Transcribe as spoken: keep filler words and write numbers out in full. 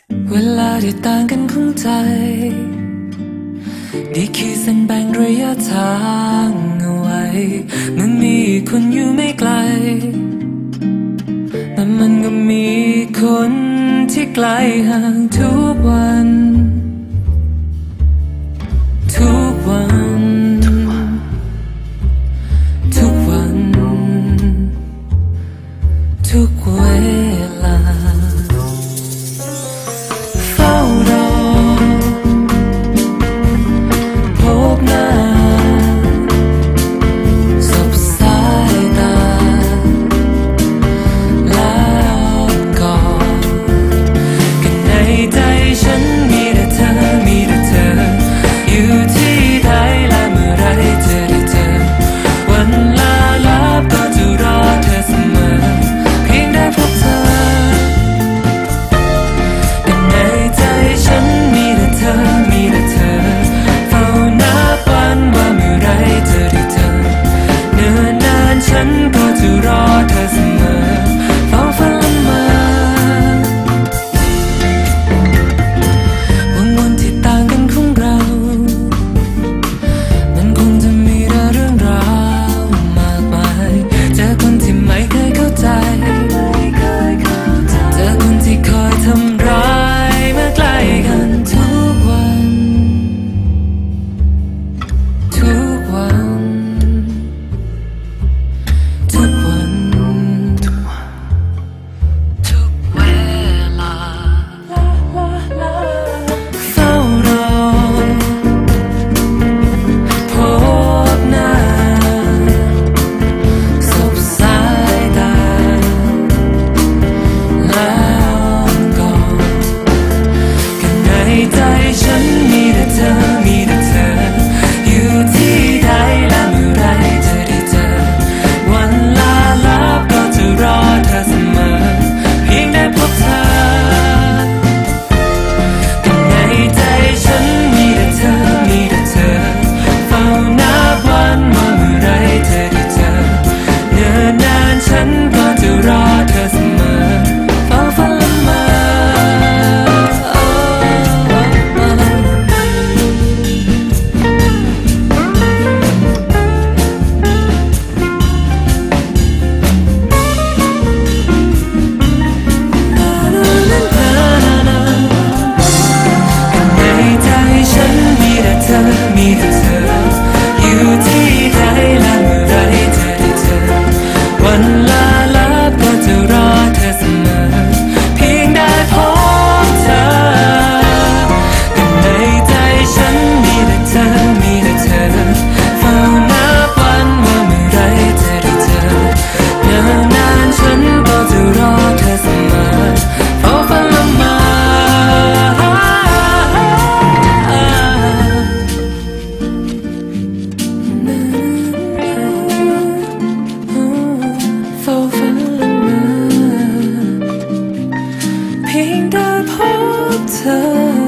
เวลาที่ต่างกันของใจนี่คือเส้นแบ่งระยะทางเอาไว้มันมีคนอยู่ไม่ไกลแต่มันก็มีคนที่ไกลห่างทุกวันทุกวันทุกวันทุกเวลาเฝ้ารอพบหน้าสบสายตาแล้วก่อนกันในใจฉันมีแต่เธอมีแต่เธออยู่ที่ใดและเมื่อไรเธอได้เจอวันลาลับก็จะรอเธอเสมอเพียงได้พบเธอกันในใจฉันมีแต่เธอมีแต่เธอเฝ้านับวันว่าเมื่อไรเธอได้เจอเนิ่นนานฉันก็จะรอเธอเสมอเฝ้าฝันละเมอวันวันที่ต่างกันของเรามันคงจะมีแต่เรื่องราวมากมายเจอคนที่ไม่เคยเข้าใจเจอคนที่คอยทำร้ายเมื่อใกล้กันทุกวันทุกวันทุกวันทุกเวลาเฝ้ารอพบหน้าสบสายตาแล้วก่อนกันในใจฉันมีแต่เธอมีแต่เธออยู่ที่ใดและเมื่อไรเธอได้เจอวันลาลับก็จะรอเธอเสมอเพียงได้พบเธอกันในใจฉันมีแต่เธอมีแต่เธอเฝ้านับวันว่าเมื่อไรเธอได้เจอเนิ่นนานฉันก็จะรอเธอเสมอเฝ้าฝันละเมอในใจฉันมีแต่เธอมีแต่เธออยู่ที่ใดและเมื่อไรเธอได้เจอวันลาลับก็จะรอเธอเสมอเพียงได้พบเธอกันในใจฉันมีแต่เธอมีแต่เธอเฝ้านับวันว่าเมื่อไรเธอได้เจอเนิ่นนานฉันก็จะรอเธอเสมอเฝ้าฝันละเมอเฝ้าฝันละเมอเพียงได้พบเธอ